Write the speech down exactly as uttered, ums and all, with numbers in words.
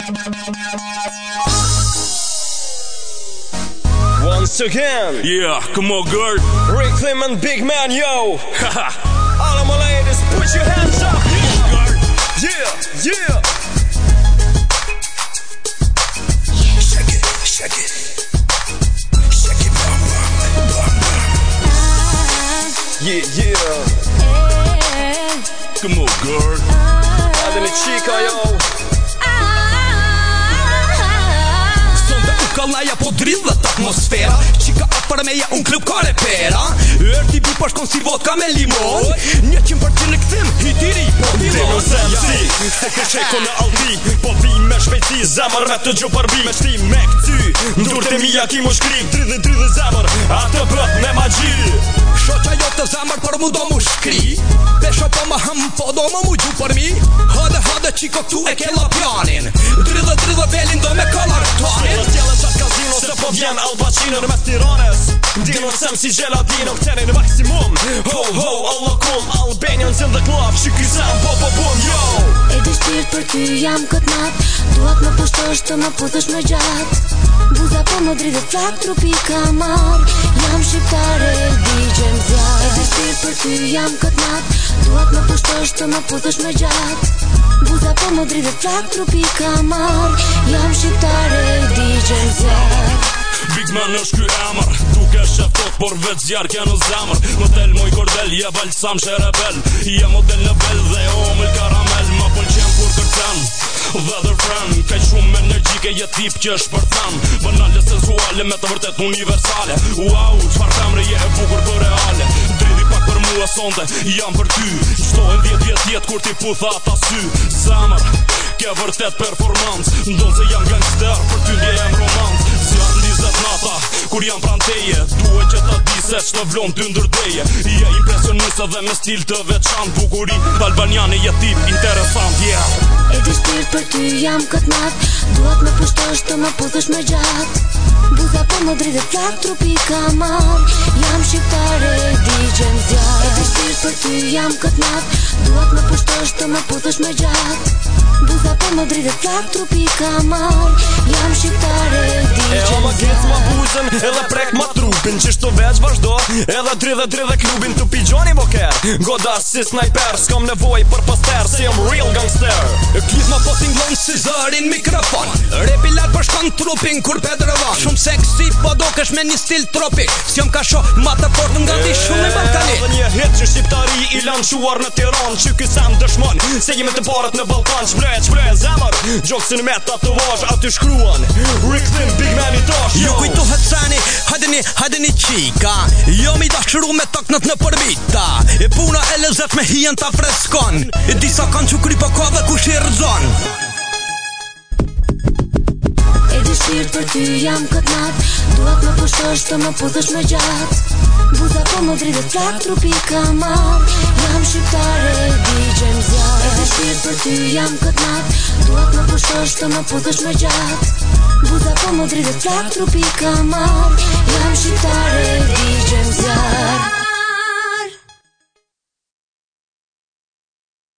Once again, yeah, come on girl, Rick Lim and Big Man, yo. All of my ladies, put your hands up. Yeah, yeah. Shake it, shake it, shake it, bam, bam, bam, bam. Yeah, yeah. Come on girl. Hade ni qika, yo. Kallaja po dridhet atmosfera Qika afër meja unë klub kare pera Erti bi pashkon si vodka me limon Një qim për që në këthim hitiri po Ti më zemë si Se ke qeko në alti Po vi me shpejti zemër me të gjo përbi Me shti me këty Ndur të mija ki mu shkrik Dridhe dridhe zemër Atë bët me magji Shoqa jo të zemër për mu do mu shkri Pesho po më hëm po do më mu gju për mi Hade hade qiko këtu e kella planin Dridhe dridhe velin do me kollar tonin Kazino se po vjen Al Pacino në mes Tiranes Dino sem si Geladino Këtene në maksimum Ho ho Allah kum Albanians in the club Shiki zem po po bum yo E dështirë për ty jam këtë nat Duat më pushtosh të më puthësh më gjatë Buza po më dridhe flak trupi ka mar Jam shqiptare di gjem zjarë E dështirë për ty jam këtë nat Duat më pushtosh të më puthësh më gjatë Buza po më dridhe flak trupi ka mar Jam shqiptare di gjem zjarë Big Man është ky emër Duke sheftot por vetë zjarë kja në zemër Model moj kordel, je balsam shë rebel Je model në bel dhe omël karamel Ma pëlqen kur kërcen Weather friend Kaj shumë energjike je tip që është për them Banale sensuale me të vërtet universale Wow, qfar femre je e bukur për reale Dridhi pak për mua sonde, jam për ty Shtohen djet djet jet kur ti putha ata sy Zemër, ke vërtet performans Ndonë se jam gangster, për ty ndje jem romans Zjarë ndizet nata, kur jam pranteje Duhe që ta di se që të vlon ty ndërdeje Je impresioniste dhe me stil të veçant Bukuri, albaniane je tip interesant, yeah E dështirë për ty jam këtë nat Duat me pushtosh të më puthësh më gjatë Buza po më dridhe flak trupi ka mar Jam shqiptare di gjem zjarë E dështirë për ty jam këtë nat Duat me pushtosh të më puthësh më gjatë Buza po më dridhe flak trupi ka mar Jam shqiptare di E o gjem ma gec ma zjarë buzën Edhe prek ma trupin Qishtu veç vazhdo Edhe dridhe dridhe klubin Tu pigjoni boker Goda si sniper S'kom nevoj për poster Si jam real gangster Klizma po t'inglon si zërin mikrofon Repi lar për shkon trupin kur pedrëvan Shumë seksi po do kësh me një stil tropi S'jom ka sho ma të fort nga ti shumë i Balkani Dhe një hit që shqiptari i lanquar në Tiran Që kësam dëshmon Se jemi të parët në Balkan Shprejt shprejt zemër Gjoksin me tatuazh aty shkruan Rick Lim Big Man i tash Ju kujtohet sani Hadeni, hadeni qika Jo mi dashru me taknët në përbita E puna e lezet me hien ta freskon E disa kanë që kry po ka dhe kush i rëzon E dështirë për ty jam këtë nat Duat më pushtosh të më puthësh më gjatë Buza po më dridhe flak trupi ka mar Jam shqiptare di gjem zjarë E dështirë për ty jam këtë nat Duat më pushtosh të më puthësh më gjatë Buza po më dridhe flak trupi ka mar Jam shqiptare di gjem zjarë